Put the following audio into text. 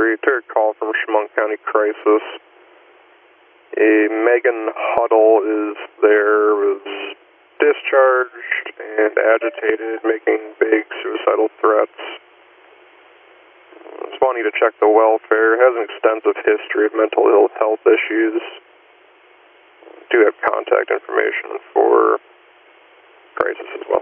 Street. Took a call from Chemung County Crisis. A Megan Huddle is there, was discharged and agitated, making big suicidal threats. It's wanting to check the welfare, has an extensive history of mental health issues. Do have contact information for Crisis as well.